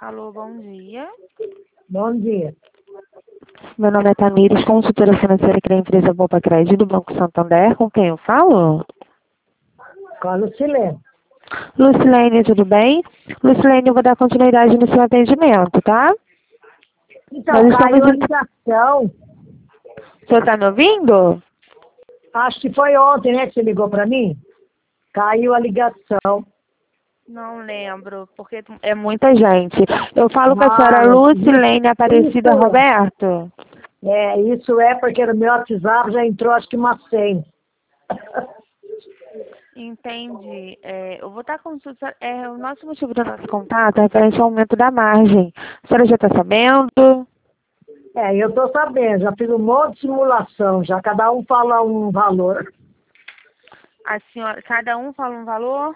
Alô, bom dia. Bom dia. Meu nome é Tamires, consultora financeira aqui da empresa Boa Crédito do Banco Santander. Com quem eu falo? Com a Lucilene. Lucilene, tudo bem? Lucilene, eu vou dar continuidade no seu atendimento, tá? Então, caiu a ligação. O senhor está me ouvindo? Acho que foi ontem, né, que você ligou para mim? Caiu a ligação. Não lembro, porque é muita gente. Eu falo com a senhora Mas Lucilene Aparecida isso, Roberto. isso é porque no meu WhatsApp já entrou acho que uma 100. Entendi. Eu vou estar consultando. O nosso motivo do nosso contato é referente ao aumento da margem. A senhora já está sabendo? Eu estou sabendo, já fiz um monte de simulação, já cada um fala um valor. A senhora, cada um fala um valor?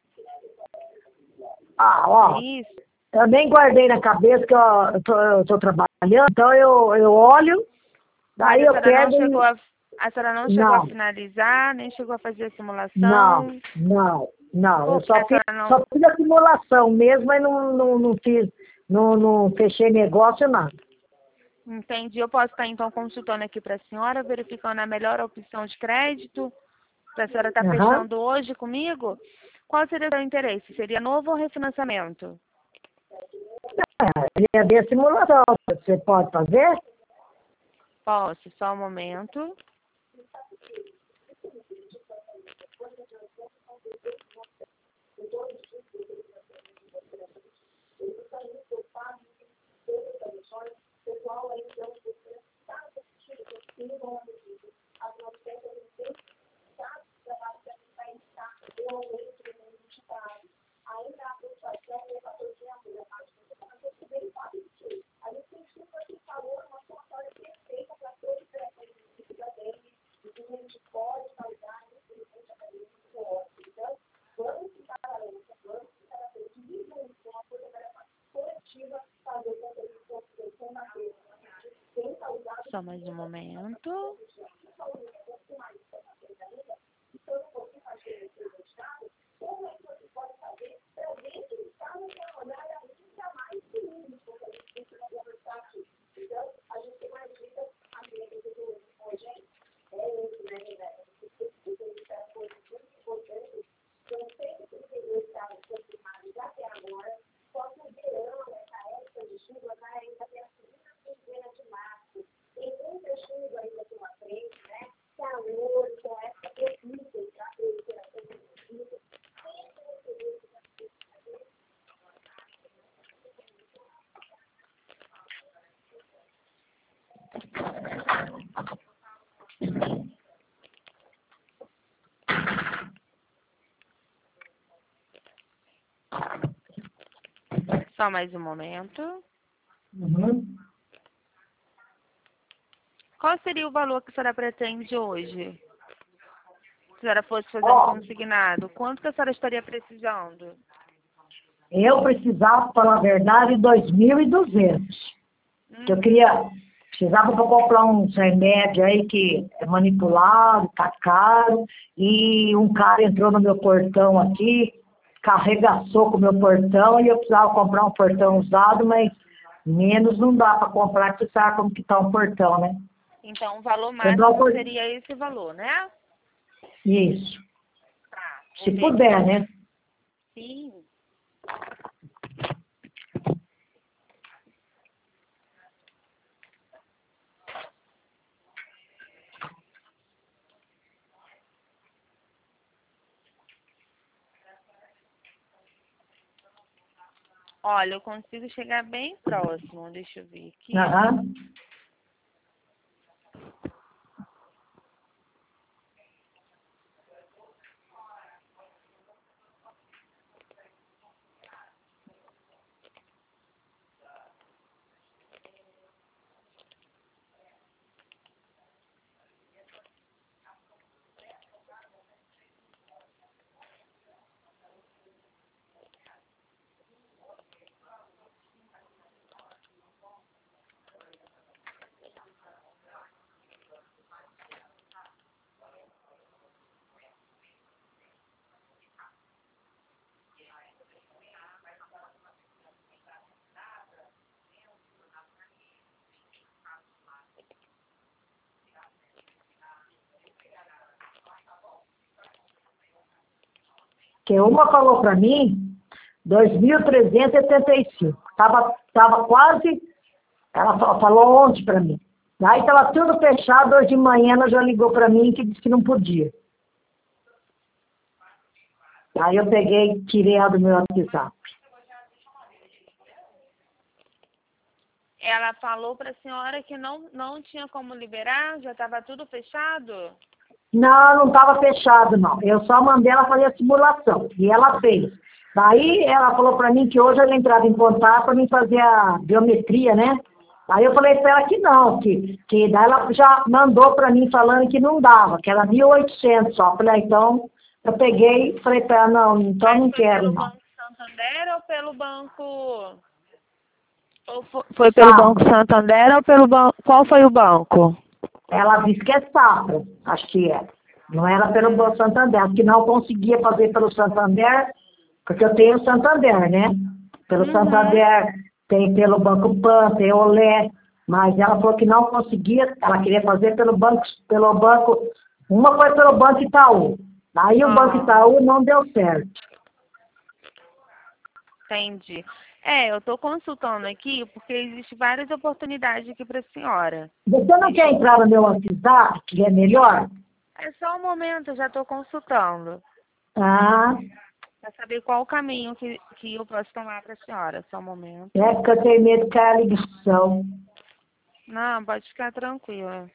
Ó, É isso? também guardei na cabeça que eu tô trabalhando, então eu olho, daí Mas eu pego a senhora não chegou a Não, finalizar, nem chegou a fazer a não, simulação. não. Eu Porque a senhora não. só fiz a simulação mesmo, mas não fiz, não fechei negócio, nada. Entendi. Eu posso estar então consultando aqui para a senhora, verificando a melhor opção de crédito. Se a senhora está Aham. fechando hoje comigo, qual seria o seu interesse? Seria novo ou refinanciamento? Ia ver a simulação. Você pode fazer? Posso, só um momento. Só mais um momento. Só mais um momento. Uhum. Qual seria o valor que a senhora pretende hoje? Se a senhora fosse fazer um Ó, consignado, quanto que a senhora estaria precisando? eu precisava, para falar a verdade, 2.200. Que eu precisava para comprar uns remédios aí que é manipulado, tá caro, e um cara entrou no meu portão aqui, carregaçou com o meu portão, e eu precisava comprar um portão usado, mas menos não dá para comprar, porque você sabe como que tá um portão, né? Então, o valor Comprar um máximo portão. seria esse valor, né? Isso, Tá. Vou se ver aqui. puder, né? Sim. Olha, eu consigo chegar bem próximo. Deixa eu ver aqui. Aham. Porque uma falou para mim 2.375. Tava quase, ela falou ontem para mim. Aí estava tudo fechado, hoje de manhã ela já ligou para mim que disse que não podia. Aí eu peguei e tirei ela do meu WhatsApp. Ela falou para a senhora que não tinha como liberar, já estava tudo fechado? Não estava fechado, não. Eu só mandei ela fazer a simulação. E ela fez. Daí ela falou para mim que hoje ela entrava em contato para mim fazer a biometria, né? Aí eu falei para ela que não, que daí ela já mandou para mim falando que não dava, que era 1.800 só. Eu falei, então, eu peguei e falei para ela, não, então não quero, não. Pelo Banco Santander ou pelo Banco... Foi pelo Banco Santander ou pelo banco... Qual foi o banco? Ela disse que é Safra, acho que é. Não era pelo Banco Santander, que não conseguia fazer pelo Santander, porque eu tenho o Santander, né? Pelo Santander, tem pelo Banco Pan, tem Olé, mas ela falou que não conseguia, ela queria fazer pelo banco, uma foi pelo Banco Itaú. Aí o Banco Itaú não deu certo. Entendi. Eu estou consultando aqui porque existem várias oportunidades aqui para a senhora. Você não quer entrar no meu WhatsApp, que é melhor? É só um momento, eu já estou consultando. Ah, Para saber qual o caminho que eu posso tomar para a senhora. Só um momento. é porque eu tenho medo de cair a ligação. Não, pode ficar tranquila.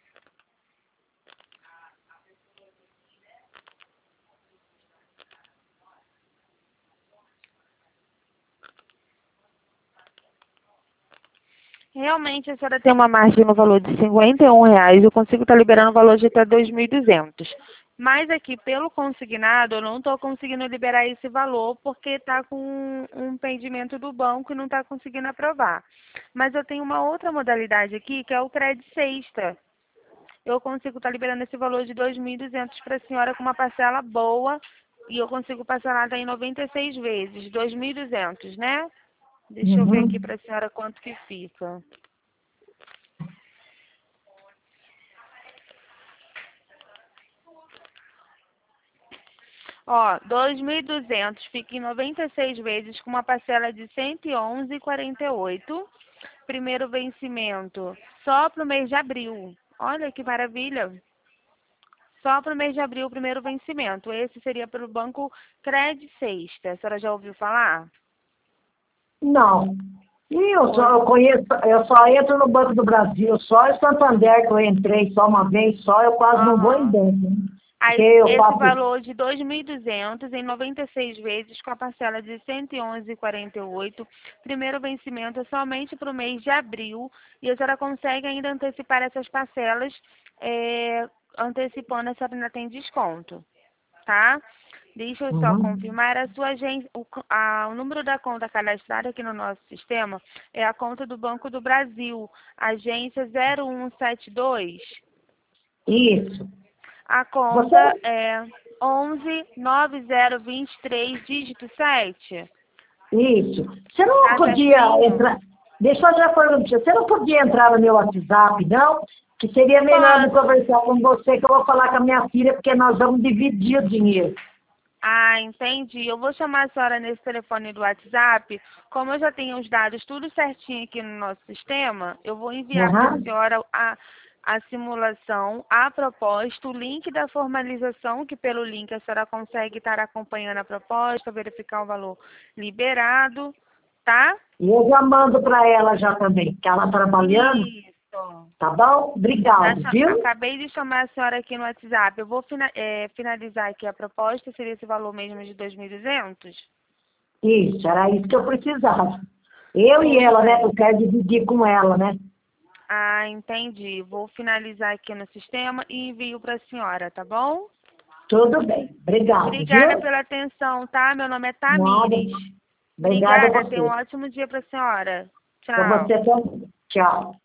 Realmente, a senhora tem uma margem no valor de R$ 51, eu consigo estar liberando o valor de até 2.200. Mas aqui, pelo consignado, eu não estou conseguindo liberar esse valor porque está com um pendimento do banco e não está conseguindo aprovar. Mas eu tenho uma outra modalidade aqui, que é o crédito sexta. Eu consigo estar liberando esse valor de 2.200 para a senhora com uma parcela boa e eu consigo parcelar em 96 vezes, 2.200, né? Deixa eu ver aqui para a senhora quanto que fica. Ó, 2.200 fica em 96 vezes com uma parcela de 111,48. Primeiro vencimento só para o mês de abril. Olha que maravilha. Só para o mês de abril o primeiro vencimento. Esse seria pelo Banco Credit Sexta. A senhora já ouviu falar? Não. E eu só entro no Banco do Brasil, só em Santander que eu entrei só uma vez só, eu quase não vou em banco. Aí, esse valor de 2.200 em 96 vezes com a parcela de 111,48. Primeiro vencimento é somente para o mês de abril e a senhora consegue ainda antecipar essas parcelas, antecipando a senhora ainda tem desconto, tá? Deixa eu só confirmar a sua agência, o número da conta cadastrada aqui no nosso sistema é a conta do Banco do Brasil, agência 0172. Isso. A conta é 119023, dígito 7. Isso. Você não podia entrar... Deixa eu fazer uma pergunta. Você não podia entrar no meu WhatsApp, não? Que seria melhor eu conversar com você, que eu vou falar com a minha filha, porque nós vamos dividir o dinheiro. Ah, entendi. Eu vou chamar a senhora nesse telefone do WhatsApp. Como eu já tenho os dados tudo certinho aqui no nosso sistema, eu vou enviar para a senhora a simulação, a proposta, o link da formalização, que pelo link a senhora consegue estar acompanhando a proposta, verificar o valor liberado, tá? E eu já mando para ela já também, que ela trabalhando. Isso. Tá bom? Obrigado, viu? Acabei de chamar a senhora aqui no WhatsApp. Eu vou finalizar aqui a proposta, seria esse valor mesmo de 2.200? Isso, era isso que eu precisava. Eu e ela, né? Eu quero dividir com ela, né? Ah, entendi. Vou finalizar aqui no sistema e envio para a senhora, tá bom? Tudo bem. Obrigada, Obrigada viu? pela atenção, tá? Meu nome é Tamires. Obrigada a você. Tenha um ótimo dia para a senhora. Tchau. Para você também. Tchau.